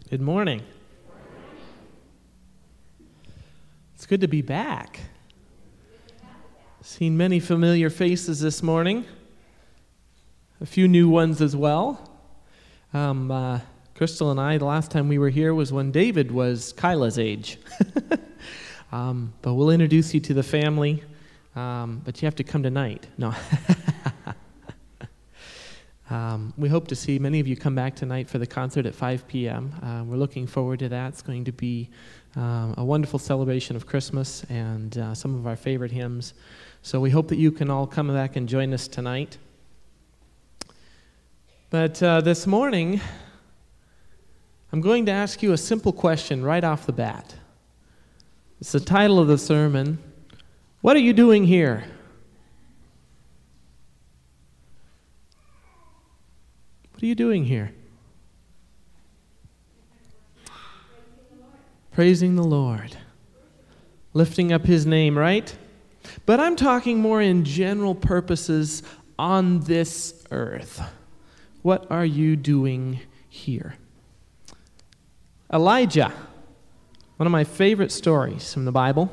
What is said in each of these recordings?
Good morning. It's good to be back. Seen many familiar faces this morning. A few new ones as well. Crystal and I, the last time we were here was when David was Kyla's age. But we'll introduce you to the family. But you have to come tonight. No. We hope to see many of you come back tonight for the concert at 5 p.m. We're looking forward to that. It's going to be a wonderful celebration of Christmas and some of our favorite hymns. So we hope that you can all come back and join us tonight. But this morning, I'm going to ask you a simple question right off the bat. It's the title of the sermon. What are you doing here? What are you doing here? Praising the Lord. Lifting up His name, right? But I'm talking more in general purposes on this earth. What are you doing here? Elijah, one of my favorite stories from the Bible.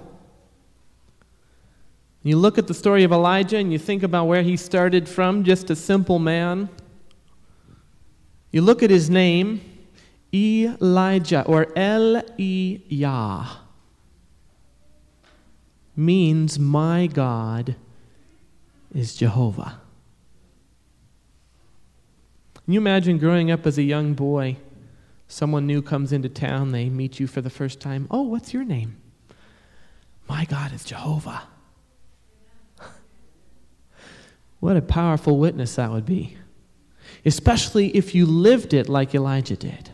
You look at the story of Elijah and you think about where he started from, just a simple man. You look at his name, Elijah, or El-E-Yah, means my God is Jehovah. Can you imagine growing up as a young boy? Someone new comes into town, they meet you for the first time. Oh, what's your name? My God is Jehovah. What a powerful witness that would be. Especially if you lived it like Elijah did.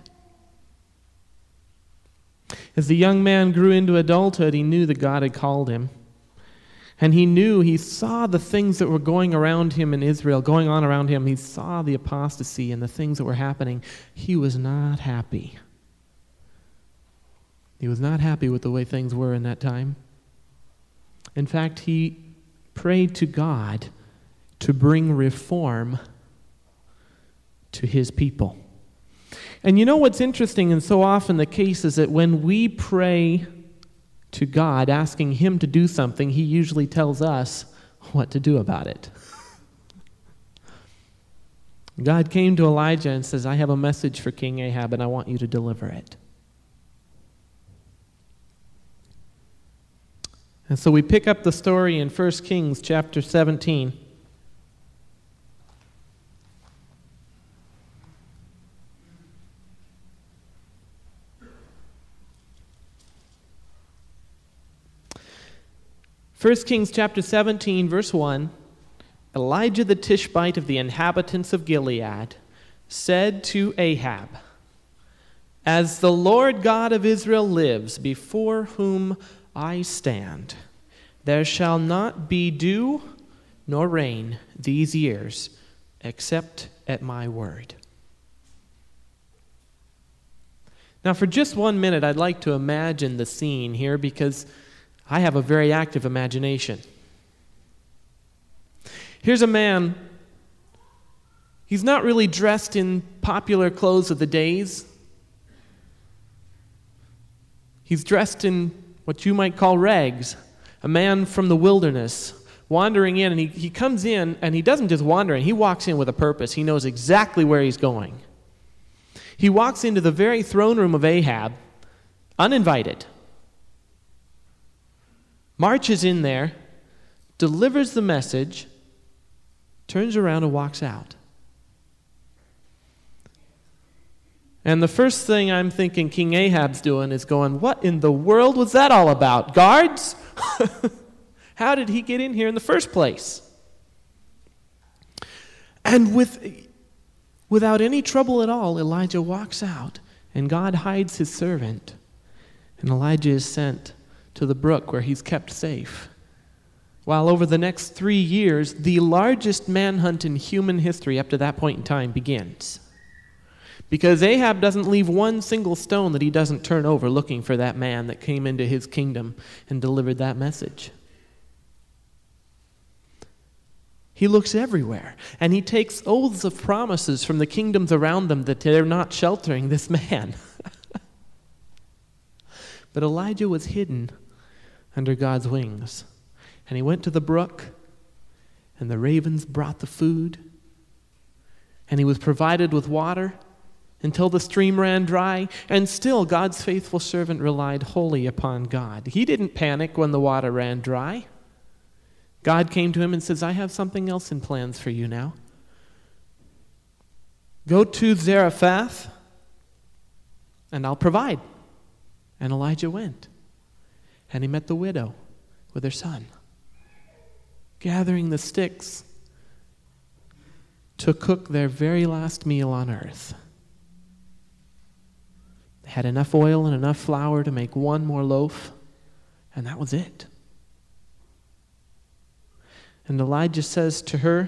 As the young man grew into adulthood, he knew that God had called him. And he saw the things that were going around him in Israel, going on around him. He saw the apostasy and the things that were happening. He was not happy. He was not happy with the way things were in that time. In fact, he prayed to God to bring reform to His people. And you know what's interesting and so often the case is that when we pray to God asking Him to do something, He usually tells us what to do about it. God came to Elijah and says, I have a message for King Ahab and I want you to deliver it. And so we pick up the story in 1 Kings chapter 17. First Kings chapter 17, verse 1, Elijah the Tishbite of the inhabitants of Gilead said to Ahab, As the Lord God of Israel lives, before whom I stand, there shall not be dew nor rain these years, except at my word. Now for just 1 minute, I'd like to imagine the scene here because I have a very active imagination. Here's a man. He's not really dressed in popular clothes of the days. He's dressed in what you might call rags. A man from the wilderness wandering in, and he comes in, and he doesn't just wander in. He walks in with a purpose. He knows exactly where he's going. He walks into the very throne room of Ahab, uninvited. Marches in there, delivers the message, turns around and walks out. And the first thing I'm thinking King Ahab's doing is going, what in the world was that all about? Guards? How did he get in here in the first place? And without any trouble at all, Elijah walks out, and God hides His servant, and Elijah is sent to the brook where he's kept safe. While over the next 3 years, the largest manhunt in human history up to that point in time begins. Because Ahab doesn't leave one single stone that he doesn't turn over looking for that man that came into his kingdom and delivered that message. He looks everywhere, and he takes oaths of promises from the kingdoms around them that they're not sheltering this man. But Elijah was hidden under God's wings. And he went to the brook, and the ravens brought the food, and he was provided with water until the stream ran dry, and still God's faithful servant relied wholly upon God. He didn't panic when the water ran dry. God came to him and says, I have something else in plans for you now. Go to Zarephath, and I'll provide. And Elijah went, and he met the widow with her son, gathering the sticks to cook their very last meal on earth. They had enough oil and enough flour to make one more loaf, and that was it. And Elijah says to her,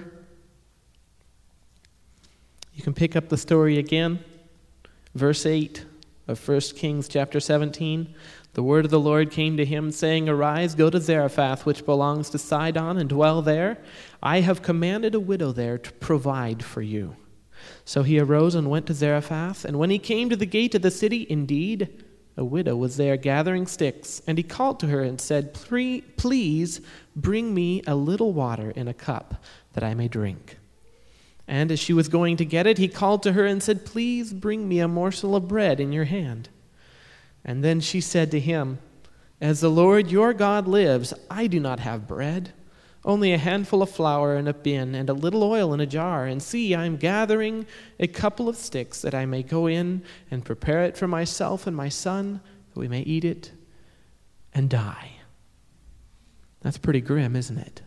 you can pick up the story again, verse 8 of 1 Kings chapter 17. The word of the Lord came to him, saying, Arise, go to Zarephath, which belongs to Sidon, and dwell there. I have commanded a widow there to provide for you. So he arose and went to Zarephath, and when he came to the gate of the city, indeed, a widow was there gathering sticks. And he called to her and said, Please bring me a little water in a cup that I may drink. And as she was going to get it, he called to her and said, Please bring me a morsel of bread in your hand. And then she said to him, As the Lord your God lives, I do not have bread, only a handful of flour in a bin and a little oil in a jar. And see, I am gathering a couple of sticks that I may go in and prepare it for myself and my son, that we may eat it and die. That's pretty grim, isn't it?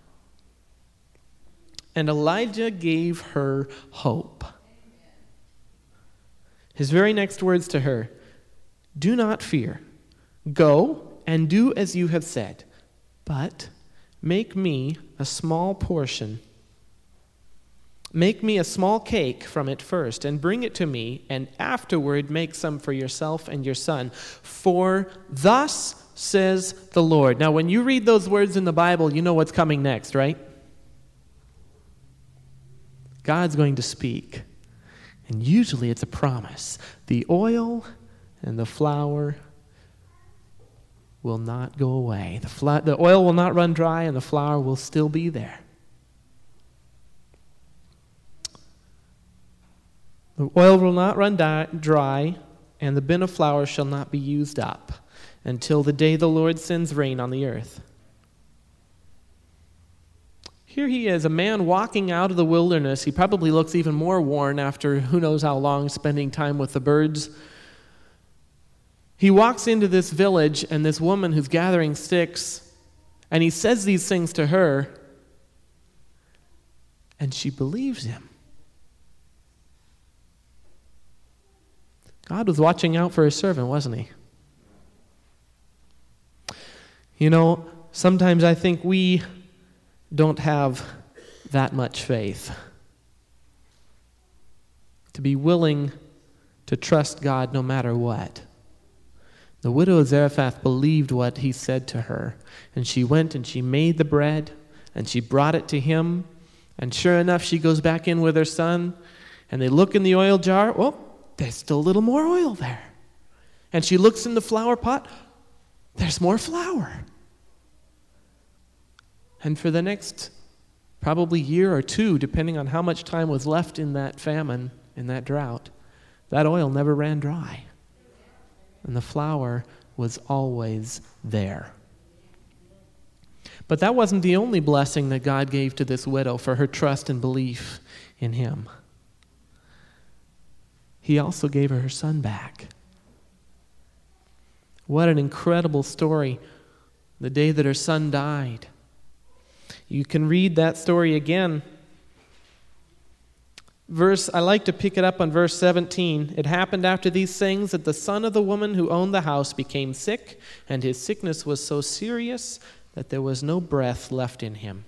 And Elijah gave her hope. His very next words to her, Do not fear. Go and do as you have said, but make me a small portion. Make me a small cake from it first, and bring it to me, and afterward make some for yourself and your son. For thus says the Lord. Now, when you read those words in the Bible, you know what's coming next, right? God's going to speak. And usually it's a promise. The oil and the flour will not go away. The oil will not run dry, and the flour will still be there. The oil will not run dry, and the bin of flour shall not be used up until the day the Lord sends rain on the earth. Here he is, a man walking out of the wilderness. He probably looks even more worn after who knows how long spending time with the birds. He walks into this village, and this woman who's gathering sticks, and he says these things to her, and she believes him. God was watching out for his servant, wasn't he? You know, sometimes I think we don't have that much faith to be willing to trust God no matter what. The widow of Zarephath believed what he said to her, and she went and she made the bread, and she brought it to him, and sure enough, she goes back in with her son, and they look in the oil jar. Well, there's still a little more oil there. And she looks in the flour pot. There's more flour. And for the next probably year or two, depending on how much time was left in that famine, in that drought, that oil never ran dry. And the flour was always there. But that wasn't the only blessing that God gave to this widow for her trust and belief in him. He also gave her son back. What an incredible story. The day that her son died. You can read that story again. I like to pick it up on verse 17. It happened after these things that the son of the woman who owned the house became sick, and his sickness was so serious that there was no breath left in him.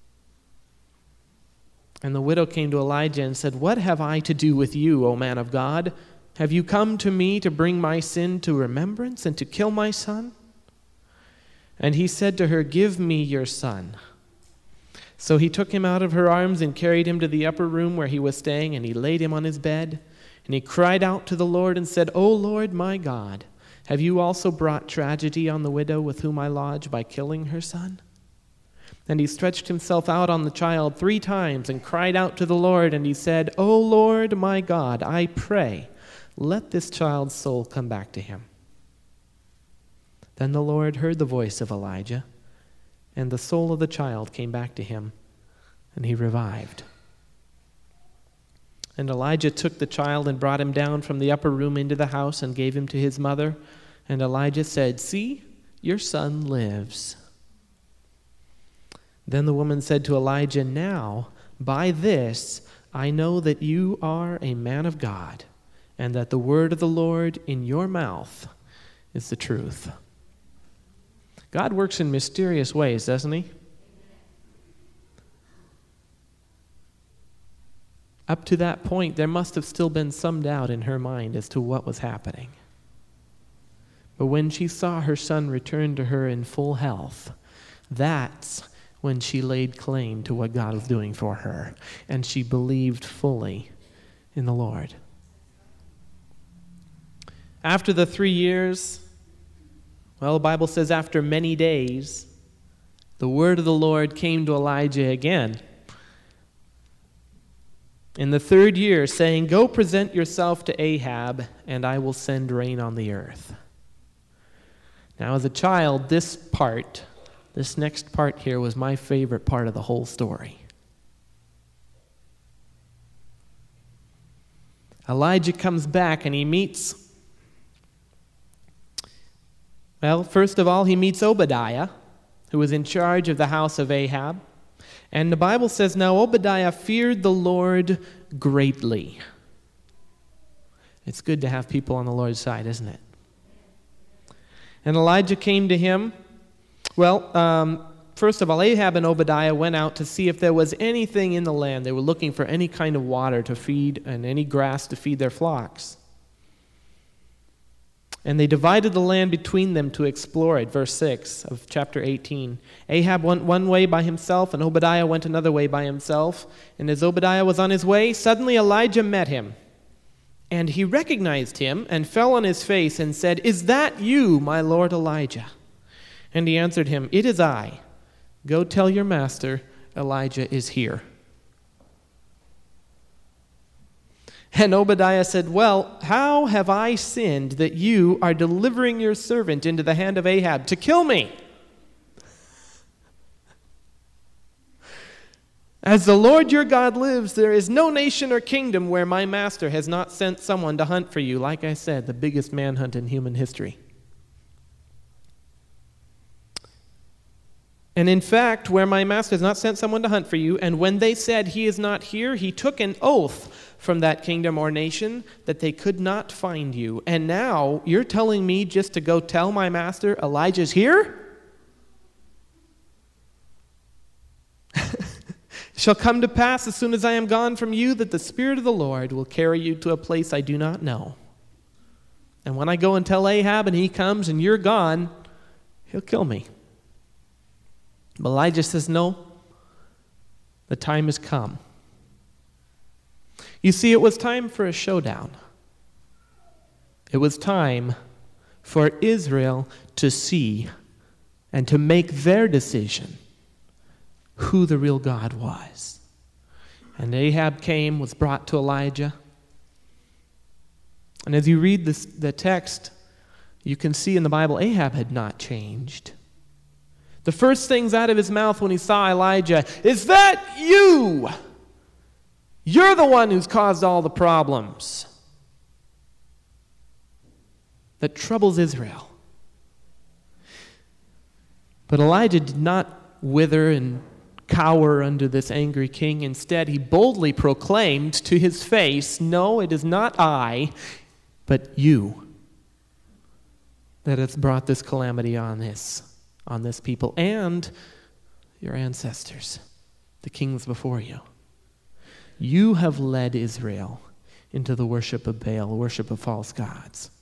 And the widow came to Elijah and said, What have I to do with you, O man of God? Have you come to me to bring my sin to remembrance and to kill my son? And he said to her, Give me your son. So he took him out of her arms and carried him to the upper room where he was staying, and he laid him on his bed. And he cried out to the Lord and said, O Lord my God, Have you also brought tragedy on the widow with whom I lodge by killing her son?" And he stretched himself out on the child 3 times and cried out to the Lord, and he said, "O Lord my God, I pray, let this child's soul come back to him." Then the Lord heard the voice of Elijah, and the soul of the child came back to him, and he revived. And Elijah took the child and brought him down from the upper room into the house and gave him to his mother. And Elijah said, "See, your son lives." Then the woman said to Elijah, "Now, by this, I know that you are a man of God, and that the word of the Lord in your mouth is the truth." God works in mysterious ways, doesn't he? Up to that point, there must have still been some doubt in her mind as to what was happening. But when she saw her son return to her in full health, that's when she laid claim to what God was doing for her, and she believed fully in the Lord. After the 3 years, well, the Bible says after many days, the word of the Lord came to Elijah again in the 3rd year, saying, "Go present yourself to Ahab, and I will send rain on the earth." Now, as a child, this next part here was my favorite part of the whole story. Elijah comes back and he meets, well, first of all, he meets Obadiah, who was in charge of the house of Ahab. And the Bible says, "Now Obadiah feared the Lord greatly." It's good to have people on the Lord's side, isn't it? And Elijah came to him. Well, first of all, Ahab and Obadiah went out to see if there was anything in the land. They were looking for any kind of water to feed and any grass to feed their flocks. And they divided the land between them to explore it. Verse 6 of chapter 18. Ahab went one way by himself, and Obadiah went another way by himself. And as Obadiah was on his way, suddenly Elijah met him. And he recognized him and fell on his face and said, "Is that you, my lord Elijah?" And he answered him, "It is I. Go tell your master, Elijah is here." And Obadiah said, "Well, how have I sinned that you are delivering your servant into the hand of Ahab to kill me? As the Lord your God lives, there is no nation or kingdom where my master has not sent someone to hunt for you." Like I said, the biggest manhunt in human history. "And in fact, where my master has not sent someone to hunt for you, and when they said he is not here, he took an oath from that kingdom or nation that they could not find you. And now you're telling me just to go tell my master Elijah's here? Shall come to pass as soon as I am gone from you that the Spirit of the Lord will carry you to a place I do not know. And when I go and tell Ahab and he comes and you're gone, he'll kill me." But Elijah says, "No, the time has come." You see, it was time for a showdown. It was time for Israel to see and to make their decision who the real God was. And Ahab came, was brought to Elijah. And as you read the text, you can see in the Bible, Ahab had not changed. The first things out of his mouth when he saw Elijah, "Is that you? You're the one who's caused all the problems that troubles Israel." But Elijah did not wither and cower under this angry king. Instead, he boldly proclaimed to his face, "No, it is not I, but you that has brought this calamity on this people and your ancestors, the kings before you. You have led Israel into the worship of Baal, worship of false gods."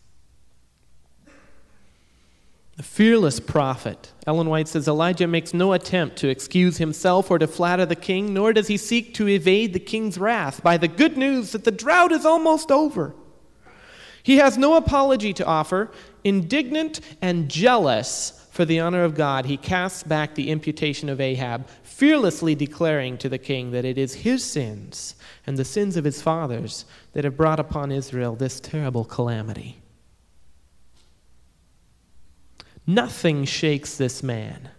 The fearless prophet, Ellen White says, Elijah makes no attempt to excuse himself or to flatter the king, nor does he seek to evade the king's wrath by the good news that the drought is almost over. He has no apology to offer. indignant and jealous for the honor of God, he casts back the imputation of Ahab, fearlessly declaring to the king that it is his sins and the sins of his fathers that have brought upon Israel this terrible calamity. Nothing shakes this man.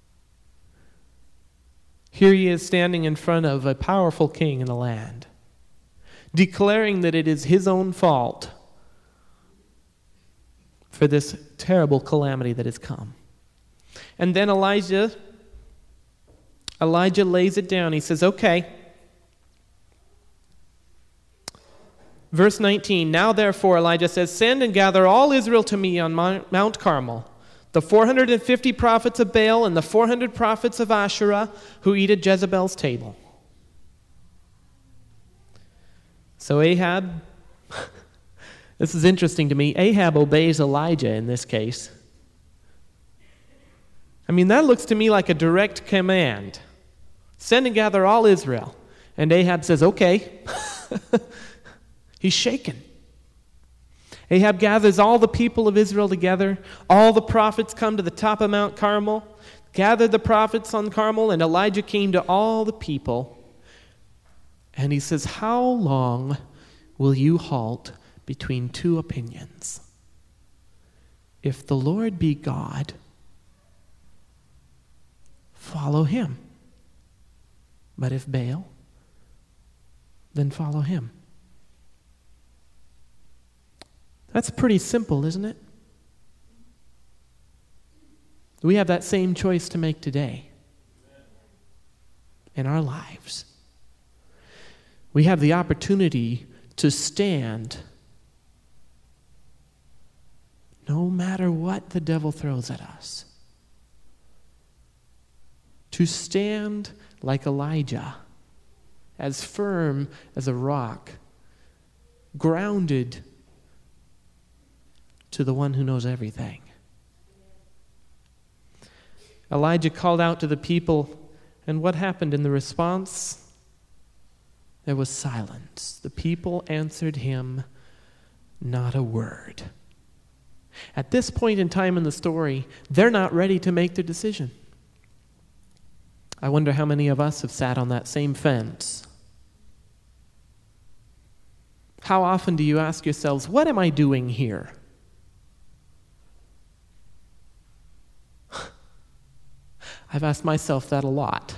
Here he is standing in front of a powerful king in the land, declaring that it is his own fault for this terrible calamity that has come. And then Elijah lays it down. He says, okay. Verse 19, now therefore, Elijah says, send and gather all Israel to me on Mount Carmel, the 450 prophets of Baal and the 400 prophets of Asherah who eat at Jezebel's table. So Ahab, this is interesting to me, Ahab obeys Elijah in this case. I mean, that looks to me like a direct command. Send and gather all Israel. And Ahab says, okay. He's shaken. Ahab gathers all the people of Israel together. All the prophets come to the top of Mount Carmel, gathered the prophets on Carmel, and Elijah came to all the people. And he says, how long will you halt between two opinions? If the Lord be God, follow him. But if Baal, then follow him. That's pretty simple, isn't it? We have that same choice to make today in our lives. We have the opportunity to stand no matter what the devil throws at us. To stand like Elijah, as firm as a rock, grounded to the one who knows everything. Elijah called out to the people, and what happened in the response? There was silence. The people answered him not a word. At this point in time in the story, they're not ready to make their decision. I wonder how many of us have sat on that same fence. How often do you ask yourselves, what am I doing here? I've asked myself that a lot.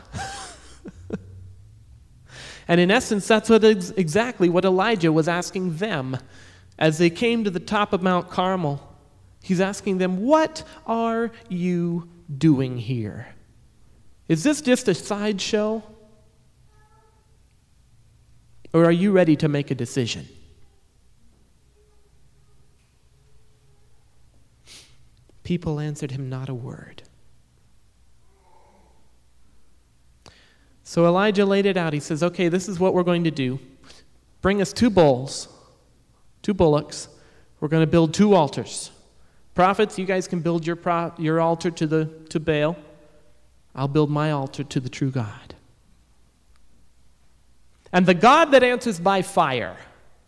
And in essence, that's exactly what Elijah was asking them as they came to the top of Mount Carmel. He's asking them, what are you doing here? Is this just a sideshow? Or are you ready to make a decision? People answered him not a word. So Elijah laid it out. He says, okay, this is what we're going to do. Bring us 2 bulls, 2 bullocks. We're going to build 2 altars. Prophets, you guys can build your altar to Baal. I'll build my altar to the true God. And the God that answers by fire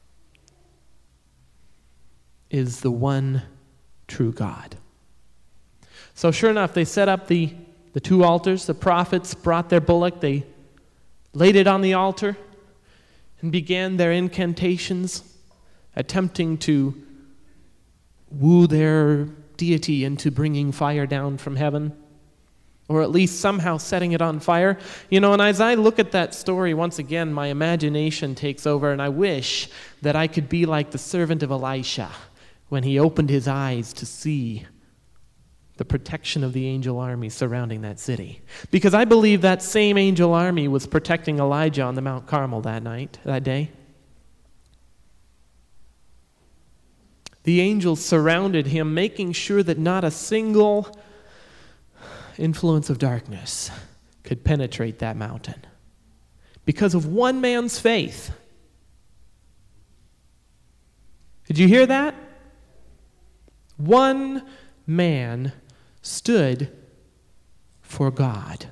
is the one true God. So sure enough, they set up the 2 altars. The prophets brought their bullock. They laid it on the altar and began their incantations, attempting to woo their deity into bringing fire down from heaven, or at least somehow setting it on fire. You know, and as I look at that story, once again, my imagination takes over, and I wish that I could be like the servant of Elisha when he opened his eyes to see the protection of the angel army surrounding that city. Because I believe that same angel army was protecting Elijah on the Mount Carmel that day. The angels surrounded him, making sure that not a single influence of darkness could penetrate that mountain. Because of one man's faith. Did you hear that? One man stood for God.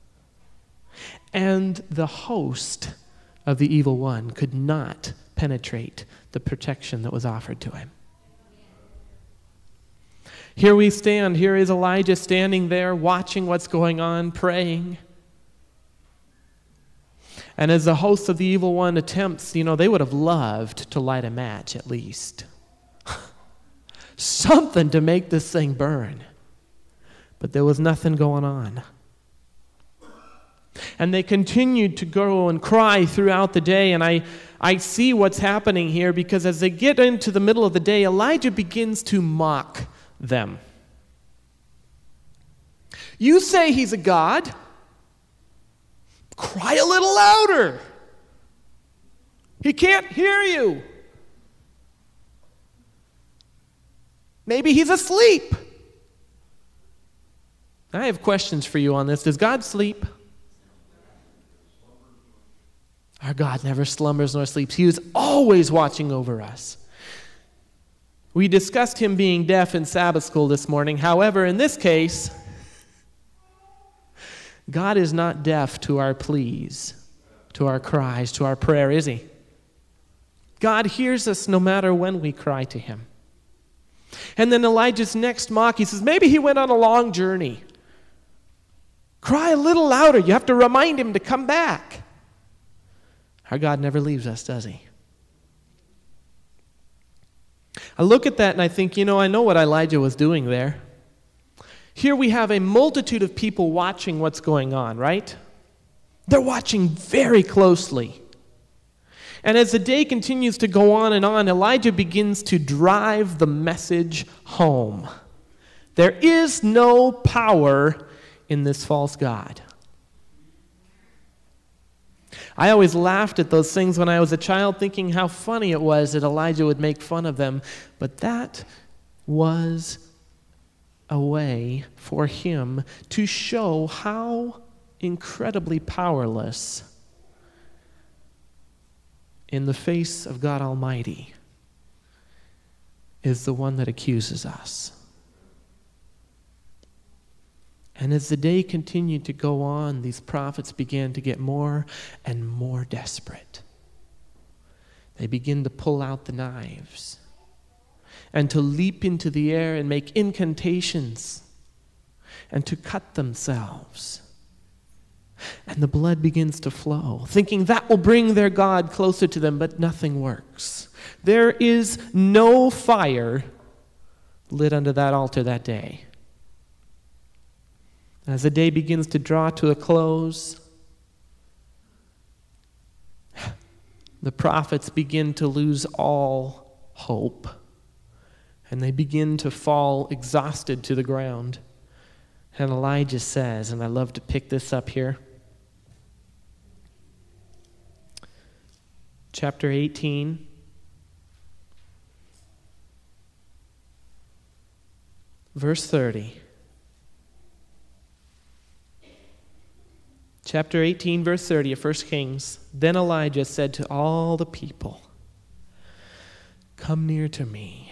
And the host of the evil one could not penetrate the protection that was offered to him. Here we stand. Here is Elijah standing there, watching what's going on, praying. And as the host of the evil one attempts, they would have loved to light a match at least. Something to make this thing burn. But there was nothing going on. And they continued to go and cry throughout the day. And I see what's happening here, because as they get into the middle of the day, Elijah begins to mock them. You say he's a god? Cry a little louder. He can't hear you. Maybe he's asleep. I have questions for you on this. Does God sleep? Our God never slumbers nor sleeps. He is always watching over us. We discussed him being deaf in Sabbath school this morning. However, in this case, God is not deaf to our pleas, to our cries, to our prayer, is he? God hears us no matter when we cry to him. And then Elijah's next mock, he says, maybe he went on a long journey. Cry a little louder. You have to remind him to come back. Our God never leaves us, does he? I look at that and I think, I know what Elijah was doing there. Here we have a multitude of people watching what's going on, right? They're watching very closely. And as the day continues to go on, Elijah begins to drive the message home. There is no power in this false god. I always laughed at those things when I was a child, thinking how funny it was that Elijah would make fun of them. But that was a way for him to show how incredibly powerless in the face of God Almighty is the one that accuses us. And as the day continued to go on, these prophets began to get more and more desperate. They begin to pull out the knives and to leap into the air and make incantations and to cut themselves. And the blood begins to flow, thinking that will bring their God closer to them, but nothing works. There is no fire lit under that altar that day. As the day begins to draw to a close, the prophets begin to lose all hope, and they begin to fall exhausted to the ground. And Elijah says, and I love to pick this up here, chapter 18, verse 30. Chapter 18, verse 30 of 1 Kings. Then Elijah said to all the people, "Come near to me."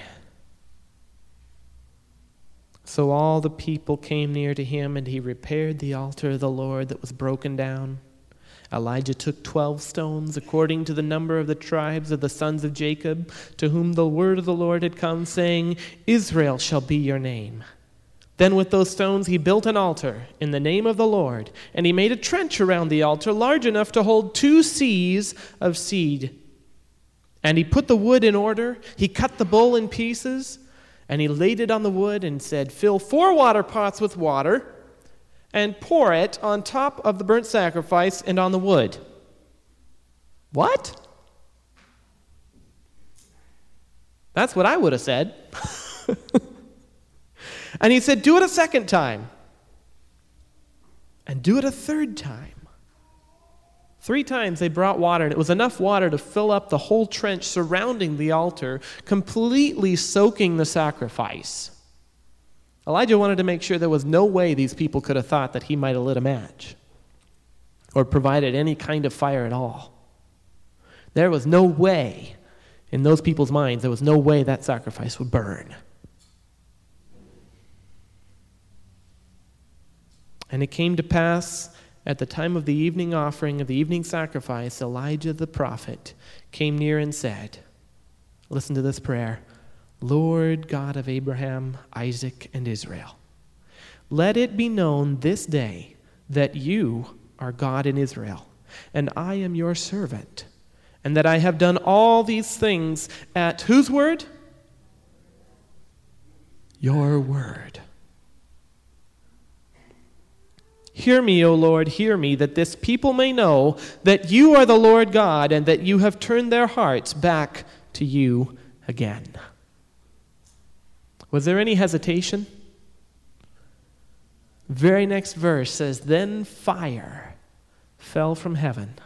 So all the people came near to him, and he repaired the altar of the Lord that was broken down. Elijah took 12 stones, according to the number of the tribes of the sons of Jacob, to whom the word of the Lord had come, saying, "Israel shall be your name." Then with those stones he built an altar in the name of the Lord, and he made a trench around the altar large enough to hold 2 seahs of seed. And he put the wood in order, he cut the bull in pieces, and he laid it on the wood and said, "Fill 4 water pots with water, and pour it on top of the burnt sacrifice and on the wood." What? That's what I would have said. And he said, "Do it a second time. And do it a third time." 3 times they brought water, and it was enough water to fill up the whole trench surrounding the altar, completely soaking the sacrifice. Elijah wanted to make sure there was no way these people could have thought that he might have lit a match or provided any kind of fire at all. There was no way, in those people's minds, there was no way that sacrifice would burn. And it came to pass at the time of the evening offering of the evening sacrifice, Elijah the prophet came near and said, listen to this prayer, Lord God of Abraham, Isaac, and Israel, let it be known this day that you are God in Israel, and I am your servant, and that I have done all these things at whose word? Your word. Hear me, O Lord, hear me, that this people may know that you are the Lord God, and that you have turned their hearts back to you again. Was there any hesitation? Very next verse says, then fire fell from heaven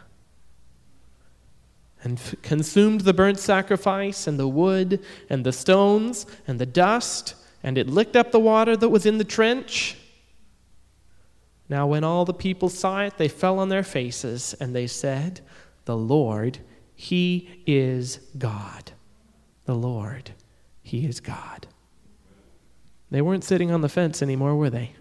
and consumed the burnt sacrifice and the wood and the stones and the dust, and it licked up the water that was in the trench. Now when all the people saw it, they fell on their faces, and they said, the Lord, He is God. The Lord, He is God. They weren't sitting on the fence anymore, were they?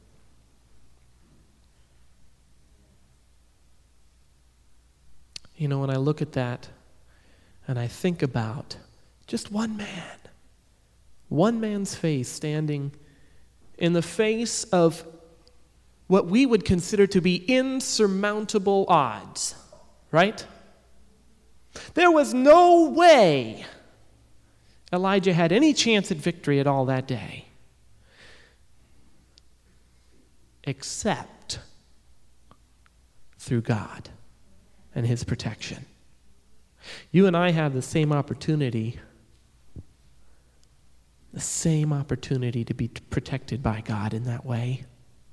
You know, when I look at that and I think about just one man's face standing in the face of what we would consider to be insurmountable odds, right? There was no way Elijah had any chance at victory at all that day, except through God and His protection. You and I have the same opportunity to be protected by God in that way.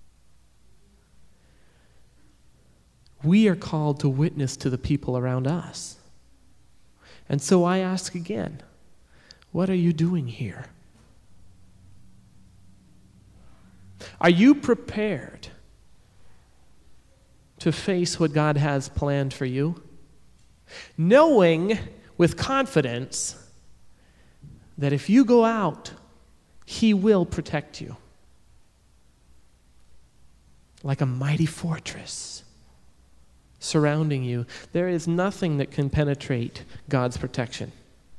We are called to witness to the people around us. And so I ask again, what are you doing here? Are you prepared to face what God has planned for you, knowing with confidence that if you go out, He will protect you like a mighty fortress surrounding you? There is nothing that can penetrate God's protection.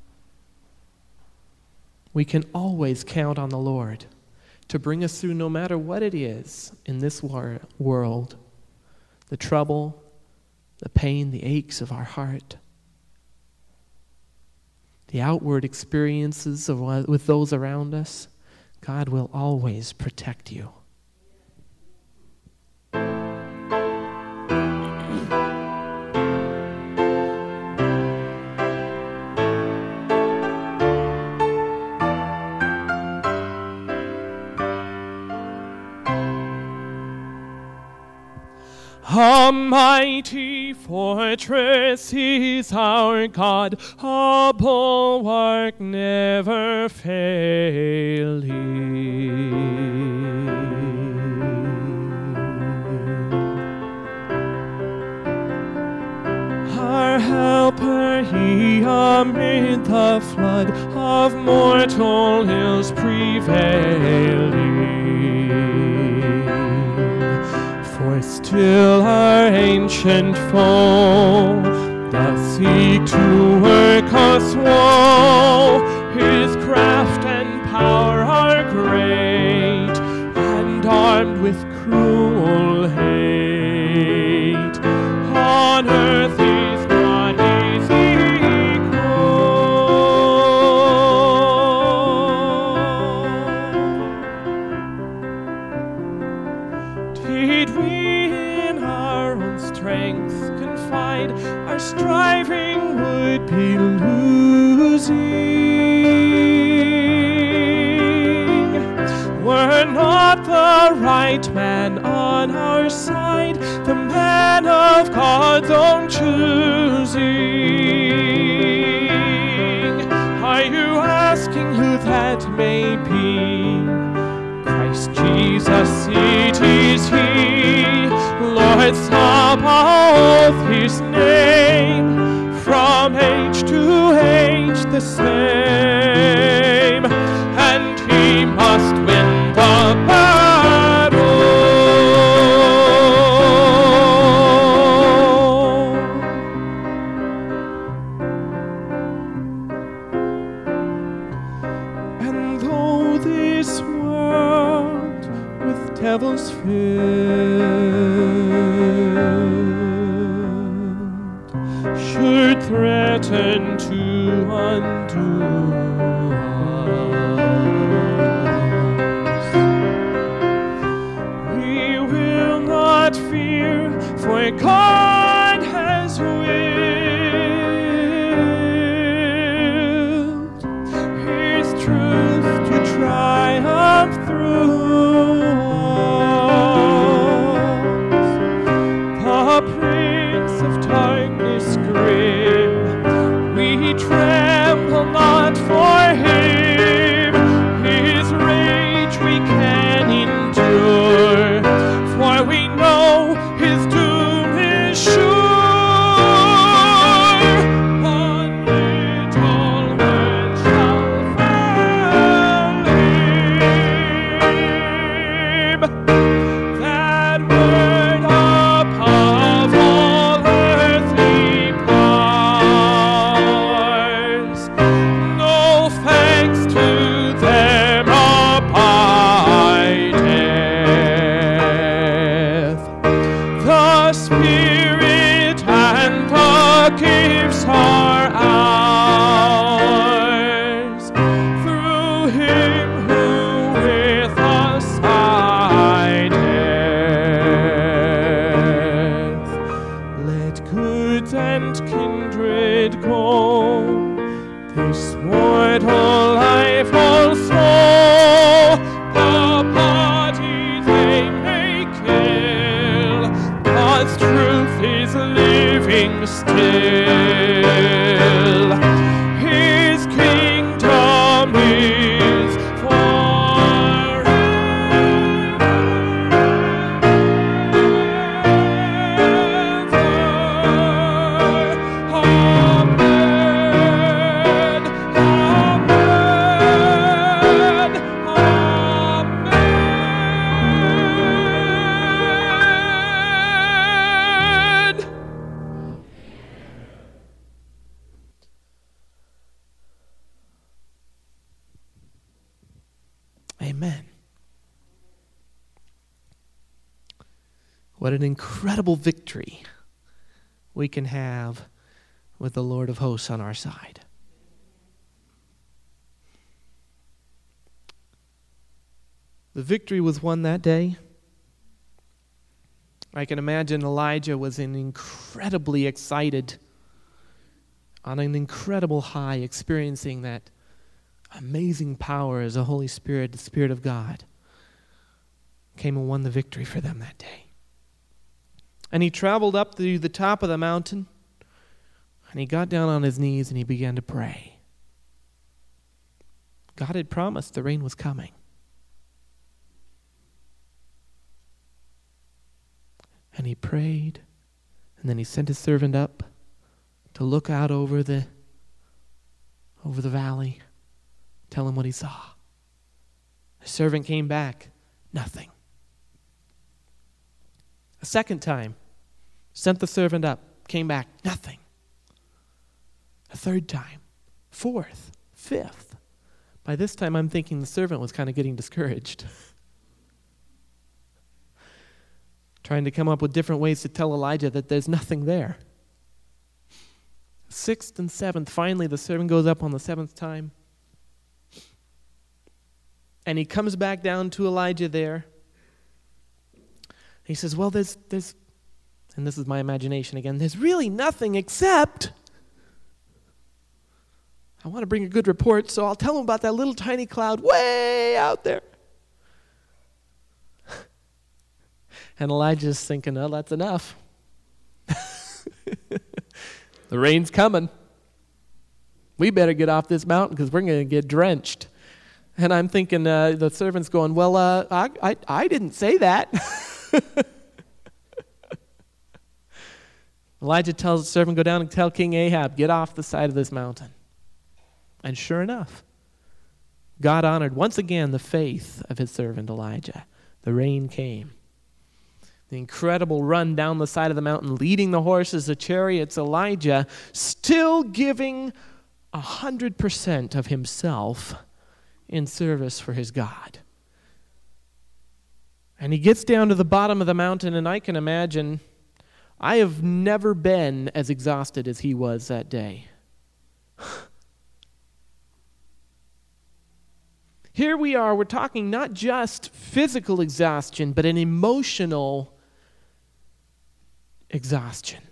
We can always count on the Lord to bring us through no matter what it is in this world, the trouble, the pain, the aches of our heart, the outward experiences with those around us. God will always protect you. A mighty fortress is our God, a bulwark never failing. Our helper, He amid the flood of mortal ills prevailing. For still our ancient foe does seek to work us woe. His craft and power are great, and armed with cruel hate. On earth is not His equal. Did we confide, our striving would be losing. Were not the right man on our side, the man of God's own choosing? Are you asking who that may be? Christ Jesus, it is He, Lord Sabaoth, His name, from age to age the same, and He must win the battle. devils filled should threaten to undo us, we will not fear, for God has willed His truth to triumph through us. The Prince of Darkness grim, we tremble not for him. His rage we can endure, for we know his doom is sure. One little word shall fail him, that word above all earthly powers. No thanks to them abideth. The Spirit and the gifts are ours, through him who with us abideth. Let goods and kindred go, this mortal life also, the body they may kill, God's truth is living still. His kingdom is Amen. What an incredible victory we can have with the Lord of hosts on our side. The victory was won that day. I can imagine Elijah was incredibly excited, on an incredible high, experiencing that amazing power as the Holy Spirit, the Spirit of God, came and won the victory for them that day. And he traveled up to the top of the mountain, and he got down on his knees and he began to pray. God had promised the rain was coming. And he prayed, and then he sent his servant up to look out over the valley, tell him what he saw. The servant came back, nothing. A second time, sent the servant up, came back, nothing. A third time, fourth, fifth. By this time, I'm thinking the servant was kind of getting discouraged. Trying to come up with different ways to tell Elijah that there's nothing there. Sixth and seventh, finally the servant goes up on the seventh time. And he comes back down to Elijah there. He says, well, there's, and this is my imagination again, there's really nothing except, I want to bring a good report, so I'll tell him about that little tiny cloud way out there. And Elijah's thinking, oh, that's enough. The rain's coming. We better get off this mountain because we're going to get drenched. And I'm thinking, the servant's going, well, I didn't say that. Elijah tells the servant, go down and tell King Ahab, get off the side of this mountain. And sure enough, God honored once again the faith of his servant Elijah. The rain came. The incredible run down the side of the mountain, leading the horses, the chariots, Elijah, still giving 100% of himself in service for his God. And he gets down to the bottom of the mountain, and I can imagine, I have never been as exhausted as he was that day. Here we are, we're talking not just physical exhaustion, but an emotional exhaustion.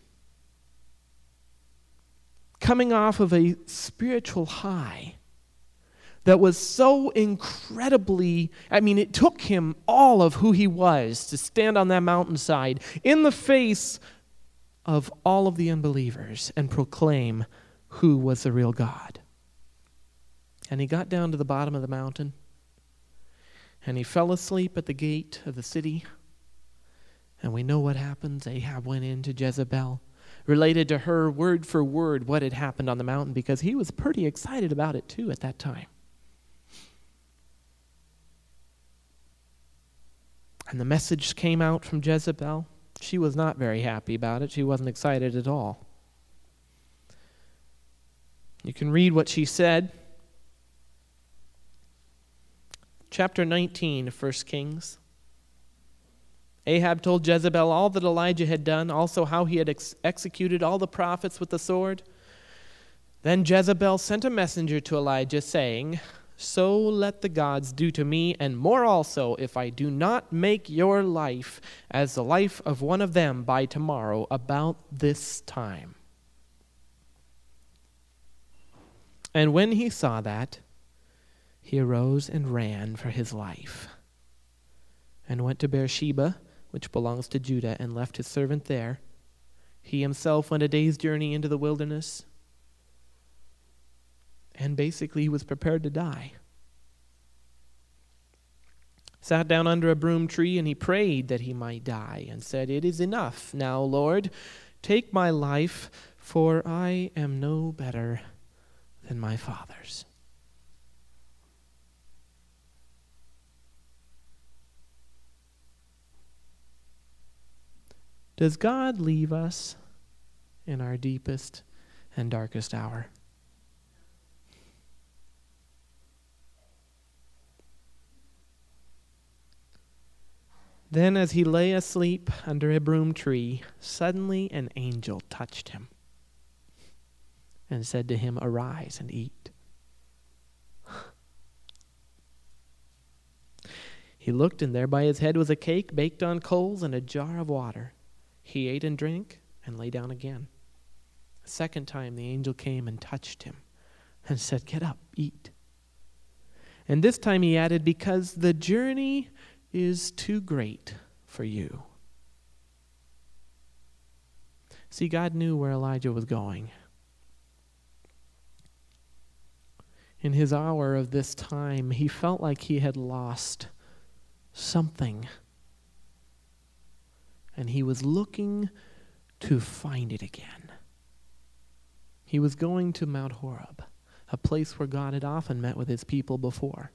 Coming off of a spiritual high that was so incredibly, it took him all of who he was to stand on that mountainside in the face of all of the unbelievers and proclaim who was the real God. And he got down to the bottom of the mountain, and he fell asleep at the gate of the city. And we know what happens. Ahab went in to Jezebel, related to her word for word what had happened on the mountain, because he was pretty excited about it too at that time. And the message came out from Jezebel. She was not very happy about it. She wasn't excited at all. You can read what she said. Chapter 19 of 1 Kings. Ahab told Jezebel all that Elijah had done, also how he had executed all the prophets with the sword. Then Jezebel sent a messenger to Elijah, saying, "So let the gods do to me, and more also, if I do not make your life as the life of one of them by tomorrow about this time." And when he saw that, he arose and ran for his life, and went to Beersheba, which belongs to Judah, and left his servant there. He himself went a day's journey into the wilderness, and basically he was prepared to die. Sat down under a broom tree, and he prayed that he might die, and said, "It is enough now, Lord. Take my life, for I am no better than my fathers." Does God leave us in our deepest and darkest hour? Then as he lay asleep under a broom tree, suddenly an angel touched him and said to him, "Arise and eat." He looked, and there by his head was a cake baked on coals and a jar of water. He ate and drank and lay down again. A second time the angel came and touched him and said, "Get up, eat." And this time he added, "Because the journey is too great for you." See, God knew where Elijah was going. In his hour of this time, he felt like he had lost something, and he was looking to find it again. He was going to Mount Horeb, a place where God had often met with his people before.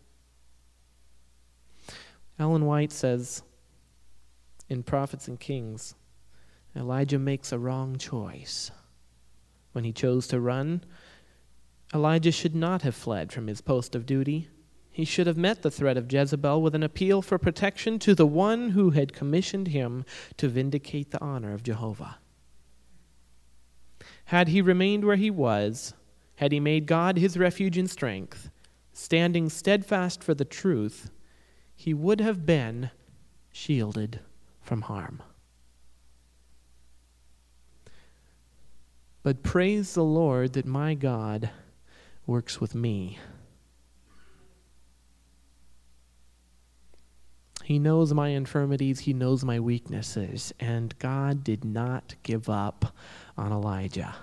Ellen White says in Prophets and Kings, Elijah makes a wrong choice. When he chose to run, Elijah should not have fled from his post of duty. He should have met the threat of Jezebel with an appeal for protection to the one who had commissioned him to vindicate the honor of Jehovah. Had he remained where he was, had he made God his refuge and strength, standing steadfast for the truth, he would have been shielded from harm. But praise the Lord that my God works with me. He knows my infirmities, he knows my weaknesses, and God did not give up on Elijah.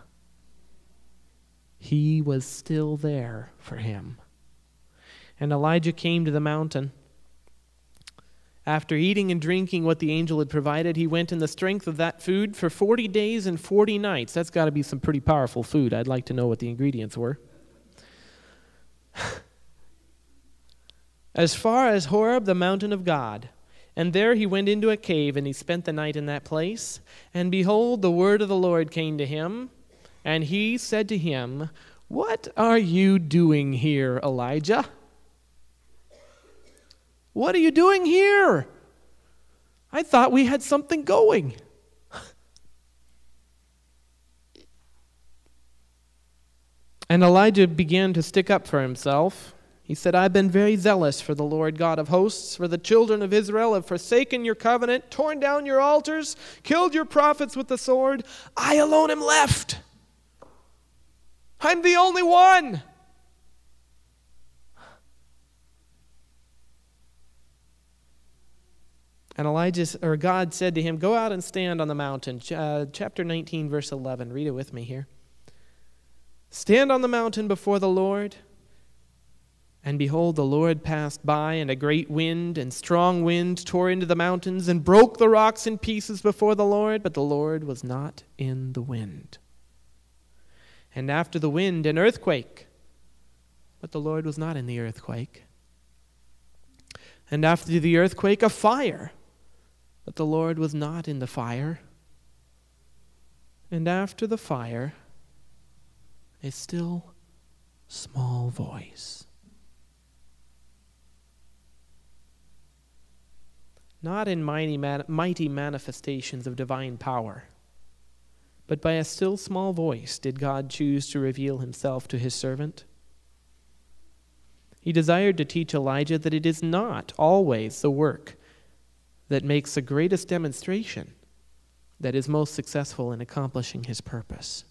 He was still there for him. And Elijah came to the mountain. After eating and drinking what the angel had provided, he went in the strength of that food for 40 days and 40 nights. That's got to be some pretty powerful food. I'd like to know what the ingredients were. As far as Horeb, the mountain of God. And there he went into a cave, and he spent the night in that place. And behold, the word of the Lord came to him, and he said to him, "What are you doing here, Elijah?" "What are you doing here?" I thought we had something going. And Elijah began to stick up for himself. He said, I've been very zealous for the Lord God of hosts, for the children of Israel have forsaken your covenant, torn down your altars, killed your prophets with the sword. I alone am left. I'm the only one. And God said to him, go out and stand on the mountain. Chapter 19, verse 11. Read it with me here. Stand on the mountain before the Lord. And behold, the Lord passed by, and a great wind and strong wind tore into the mountains and broke the rocks in pieces before the Lord, but the Lord was not in the wind. And after the wind, an earthquake, but the Lord was not in the earthquake. And after the earthquake, a fire, but the Lord was not in the fire. And after the fire, a still small voice. Not in mighty manifestations of divine power, but by a still small voice did God choose to reveal himself to his servant. He desired to teach Elijah that it is not always the work that makes the greatest demonstration that is most successful in accomplishing his purpose.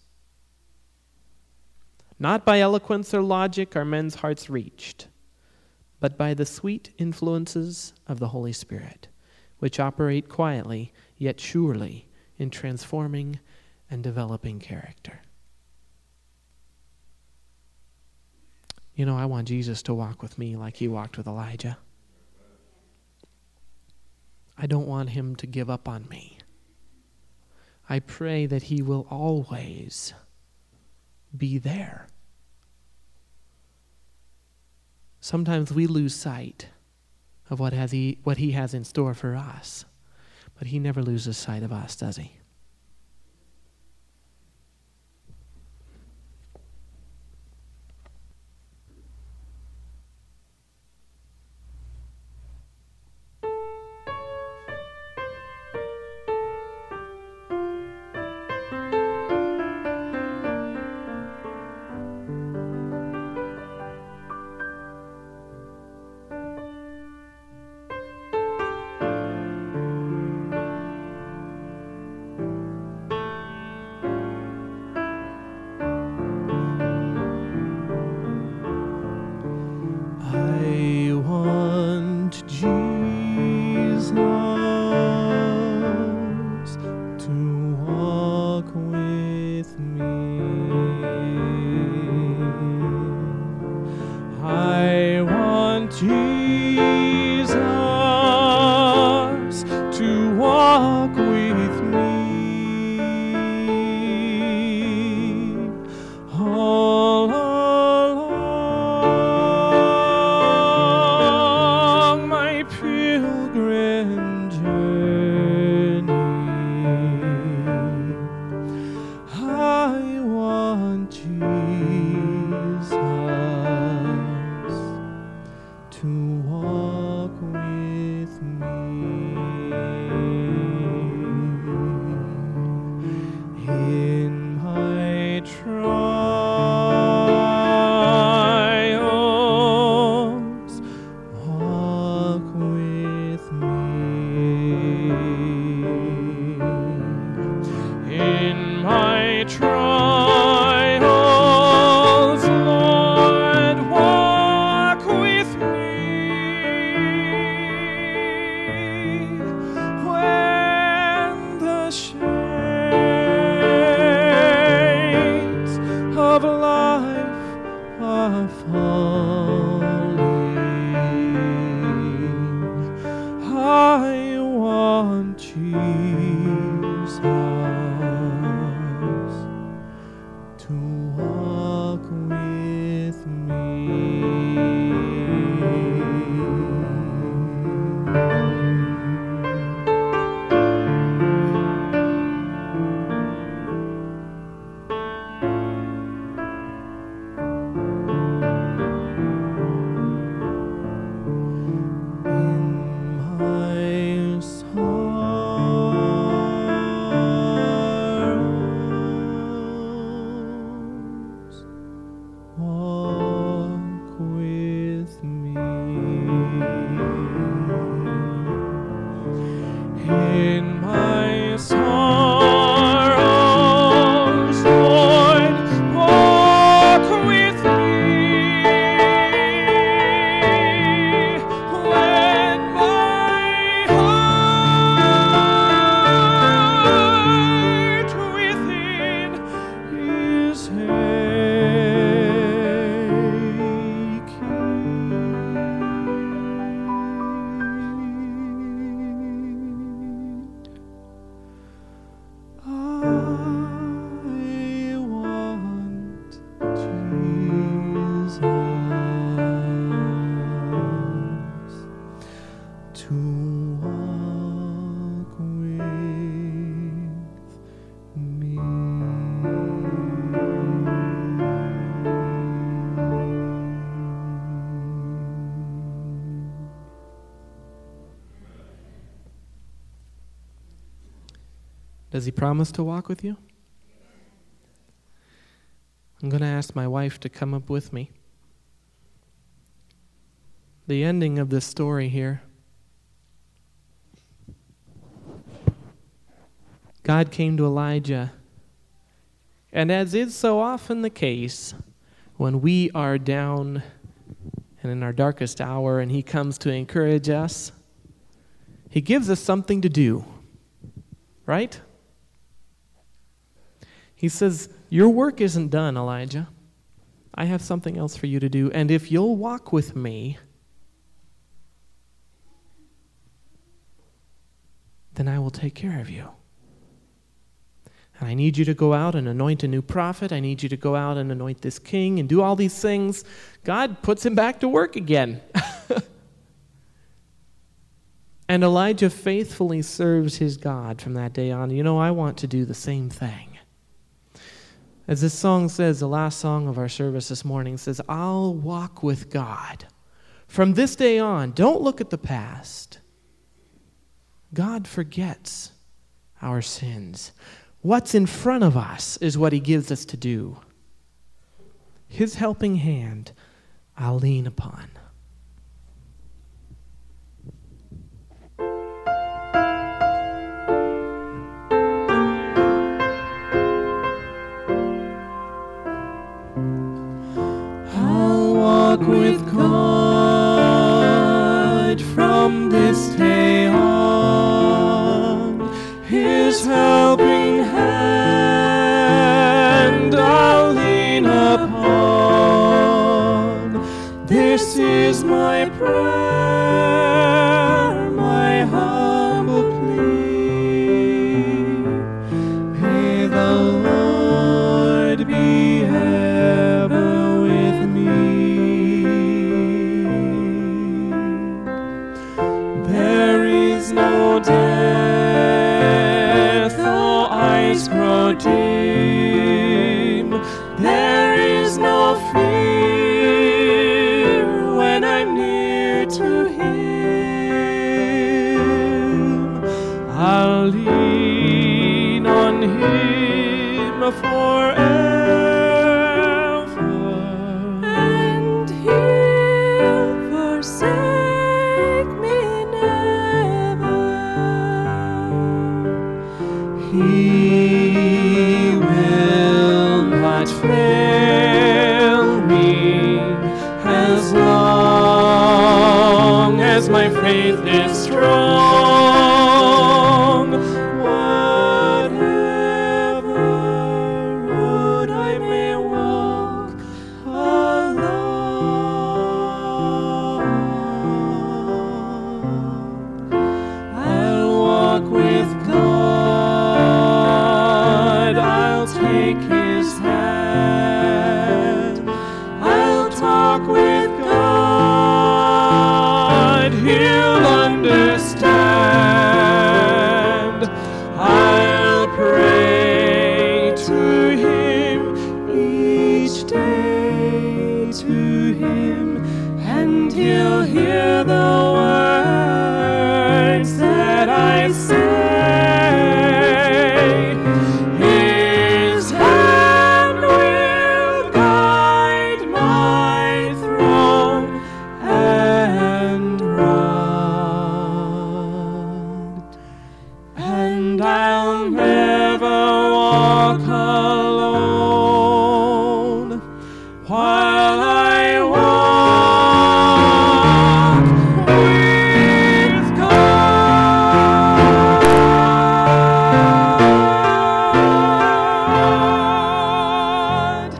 Not by eloquence or logic are men's hearts reached, but by the sweet influences of the Holy Spirit, which operate quietly yet surely in transforming and developing character. You know, I want Jesus to walk with me like he walked with Elijah. I don't want him to give up on me. I pray that he will always be there. Sometimes we lose sight of what he has in store for us, but he never loses sight of us, does he? In my soul. Does he promise to walk with you? I'm going to ask my wife to come up with me. The ending of this story here. God came to Elijah, and as is so often the case, when we are down and in our darkest hour and he comes to encourage us, he gives us something to do, right? He says, your work isn't done, Elijah. I have something else for you to do, and if you'll walk with me, then I will take care of you. And I need you to go out and anoint a new prophet. I need you to go out and anoint this king and do all these things. God puts him back to work again. And Elijah faithfully serves his God from that day on. You know, I want to do the same thing. As this song says, the last song of our service this morning says, I'll walk with God. From this day on, don't look at the past. God forgets our sins. What's in front of us is what he gives us to do. His helping hand I'll lean upon. I'll walk with God from this day on. His helping hand I'll lean upon. This is my prayer, my humble plea. May the Lord be ever with me. There is no death, though eyes grow dim. There is no fear when I'm near to him. I'll lean on him forever, and he'll forsake me never. He will not fail me as long as my faith is strong. Whatever road I may walk alone, I'll walk with God. I'll take his hand. I'll talk with God. He'll understand. I'll pray to him each day, to him, and he'll hear the words that I say. His hand will guide my throne and rod, and I'll never walk alone while I walk with God.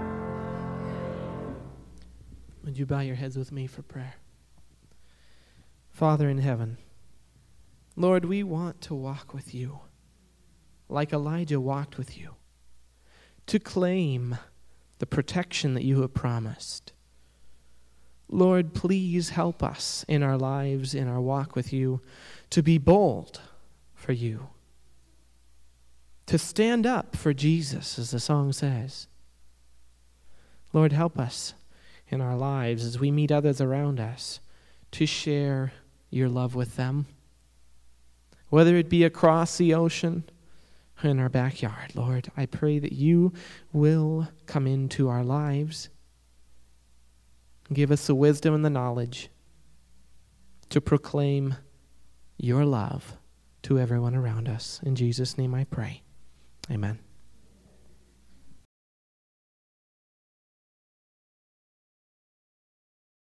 Would you bow your heads with me for prayer? Father in heaven, Lord, we want to walk with you like Elijah walked with you, to claim the protection that you have promised. Lord, please help us in our lives, in our walk with you, to be bold for you, to stand up for Jesus, as the song says. Lord, help us in our lives as we meet others around us to share your love with them, whether it be across the ocean, in our backyard, Lord. I pray that you will come into our lives. Give us the wisdom and the knowledge to proclaim your love to everyone around us. In Jesus' name I pray. Amen.